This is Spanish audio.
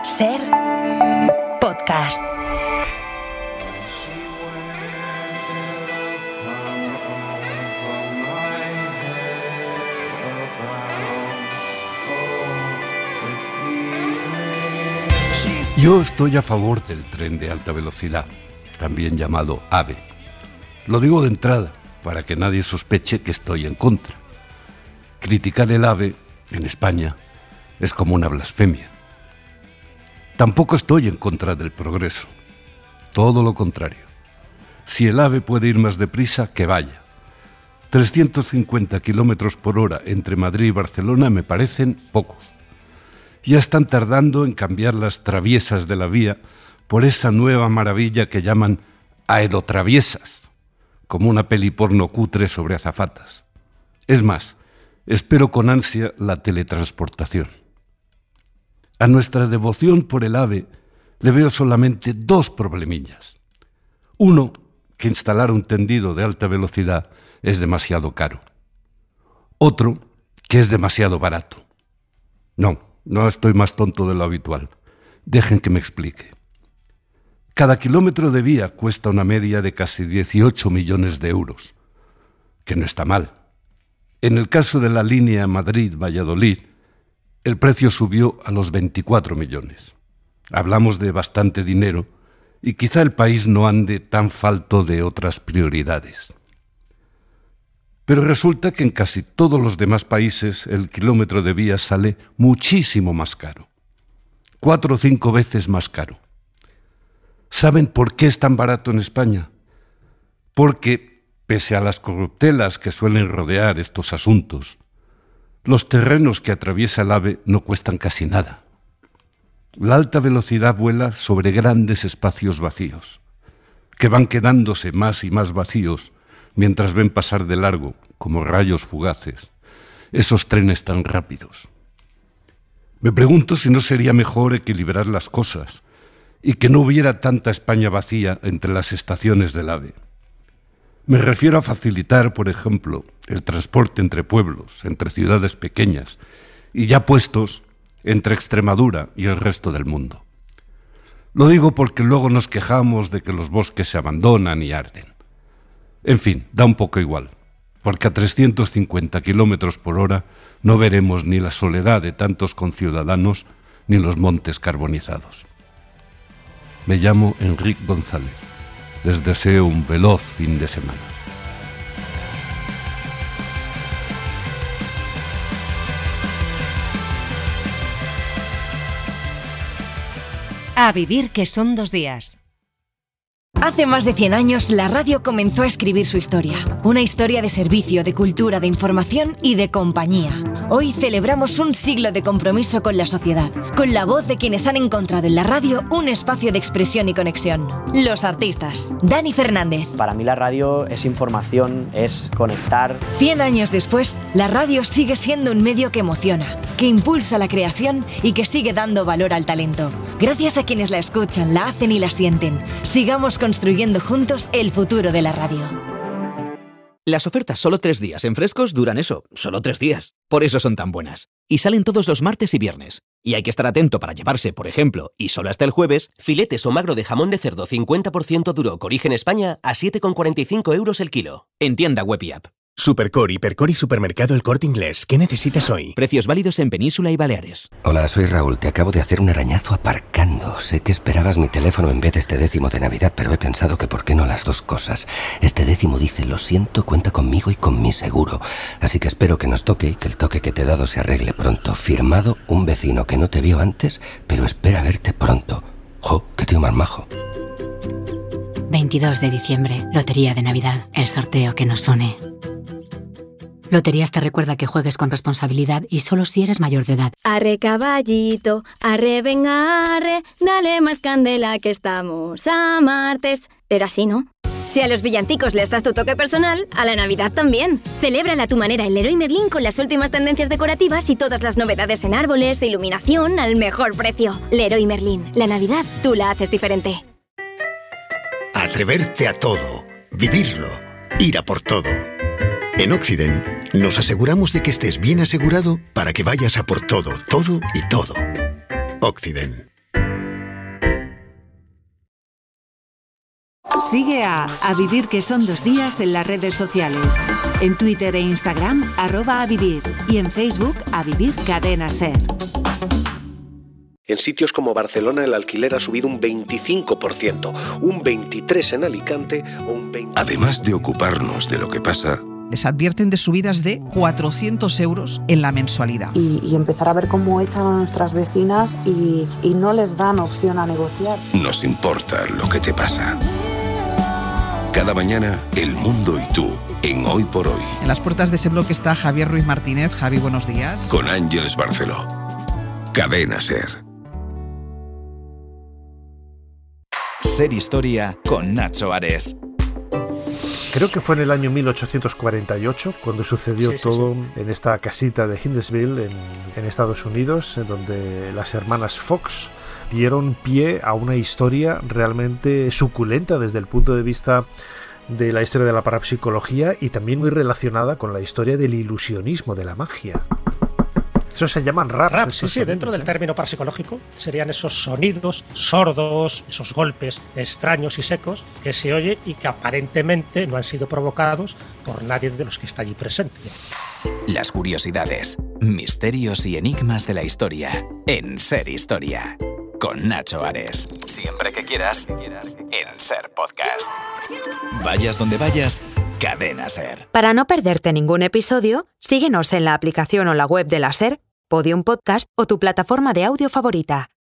Ser podcast. Yo estoy a favor del tren de alta velocidad, también llamado AVE. Lo digo de entrada, para que nadie sospeche que estoy en contra. Criticar el AVE, en España, es como una blasfemia. Tampoco estoy en contra del progreso. Todo lo contrario. Si el AVE puede ir más deprisa, que vaya. 350 kilómetros por hora entre Madrid y Barcelona me parecen pocos. Ya están tardando en cambiar las traviesas de la vía por esa nueva maravilla que llaman aerotraviesas, como una peli porno cutre sobre azafatas. Es más, espero con ansia la teletransportación. A nuestra devoción por el AVE le veo solamente dos problemillas. Uno, que instalar un tendido de alta velocidad es demasiado caro. Otro, que es demasiado barato. No estoy más tonto de lo habitual. Dejen que me explique. Cada kilómetro de vía cuesta una media de casi 18 millones de euros, que no está mal. En el caso de la línea Madrid-Valladolid, el precio subió a los 24 millones. Hablamos de bastante dinero y quizá el país no ande tan falto de otras prioridades. Pero resulta que en casi todos los demás países el kilómetro de vía sale muchísimo más caro. 4 o 5 veces más caro. ¿Saben por qué es tan barato en España? Porque, pese a las corruptelas que suelen rodear estos asuntos, los terrenos que atraviesa el AVE no cuestan casi nada. La alta velocidad vuela sobre grandes espacios vacíos, que van quedándose más y más vacíos mientras ven pasar de largo, como rayos fugaces, esos trenes tan rápidos. Me pregunto si no sería mejor equilibrar las cosas y que no hubiera tanta España vacía entre las estaciones del AVE. Me refiero a facilitar, por ejemplo, el transporte entre pueblos, entre ciudades pequeñas y ya puestos entre Extremadura y el resto del mundo. Lo digo porque luego nos quejamos de que los bosques se abandonan y arden. En fin, da un poco igual, porque a 350 kilómetros por hora no veremos ni la soledad de tantos conciudadanos ni los montes carbonizados. Me llamo Enrique González. Les deseo un veloz fin de semana. A vivir que son 2 días. Hace más de 100 años, la radio comenzó a escribir su historia. Una historia de servicio, de cultura, de información y de compañía. Hoy celebramos un siglo de compromiso con la sociedad, con la voz de quienes han encontrado en la radio un espacio de expresión y conexión. Los artistas. Dani Fernández. Para mí la radio es información, es conectar. 100 años después, la radio sigue siendo un medio que emociona, que impulsa la creación y que sigue dando valor al talento. Gracias a quienes la escuchan, la hacen y la sienten. Sigamos construyendo juntos el futuro de la radio. Las ofertas solo 3 días en Frescos duran eso, solo 3 días. Por eso son tan buenas. Y salen todos los martes y viernes. Y hay que estar atento para llevarse, por ejemplo, y solo hasta el jueves, filetes o magro de jamón de cerdo 50% duro con origen España a 7,45 euros el kilo. en tienda web y app. Supercor, Hipercor y Supermercado El Corte Inglés. ¿Qué necesitas hoy? Precios válidos en Península y Baleares. Hola, soy Raúl. Te acabo de hacer un arañazo aparcando. Sé que esperabas mi teléfono en vez de este décimo de Navidad, pero he pensado que por qué no las dos cosas. Este décimo dice, lo siento, cuenta conmigo y con mi seguro. Así que espero que nos toque y que el toque que te he dado se arregle pronto. Firmado, un vecino que no te vio antes, pero espera verte pronto. ¡Jo, qué tío más majo! 22 de diciembre, Lotería de Navidad, el sorteo que nos une. Loterías te recuerda que juegues con responsabilidad y solo si eres mayor de edad. Arre caballito, arre venga arre, dale más candela que estamos a martes. Era así, ¿no? Si a los villancicos les das tu toque personal, a la Navidad también. Celébrala a tu manera en Leroy Merlin con las últimas tendencias decorativas y todas las novedades en árboles e iluminación al mejor precio. Leroy Merlin, la Navidad tú la haces diferente. Atreverte a todo, vivirlo, ir a por todo. En Occident nos aseguramos de que estés bien asegurado para que vayas a por todo, todo y todo. Occident. Sigue a Vivir que son 2 días en las redes sociales. En Twitter e Instagram, @avivir. Y en Facebook, A Vivir Cadena Ser. En sitios como Barcelona el alquiler ha subido un 25%, un 23% en Alicante o un 20%. Además de ocuparnos de lo que pasa, les advierten de subidas de 400 euros en la mensualidad. Y empezar a ver cómo echan a nuestras vecinas y no les dan opción a negociar. nos importa lo que te pasa. Cada mañana, El Mundo y tú, en Hoy por Hoy. En las puertas de ese bloque está Javier Ruiz Martínez. Javi, buenos días. Con Ángeles Barceló. Cadena Ser. Ser Historia con Nacho Ares. Creo que fue en el año 1848 cuando sucedió todo en esta casita de Hindlesville en Estados Unidos, en donde las hermanas Fox dieron pie a una historia realmente suculenta desde el punto de vista de la historia de la parapsicología y también muy relacionada con la historia del ilusionismo, de la magia. Eso se llaman raps. Sí, dentro del término parapsicológico serían esos sonidos sordos, esos golpes extraños y secos que se oye y que aparentemente no han sido provocados por nadie de los que está allí presente. Las curiosidades, misterios y enigmas de la historia en Ser Historia. Con Nacho Ares. Siempre que quieras, en Ser Podcast. Vayas donde vayas, Cadena Ser. Para no perderte ningún episodio, síguenos en la aplicación o la web de la Ser, Podium Podcast o tu plataforma de audio favorita.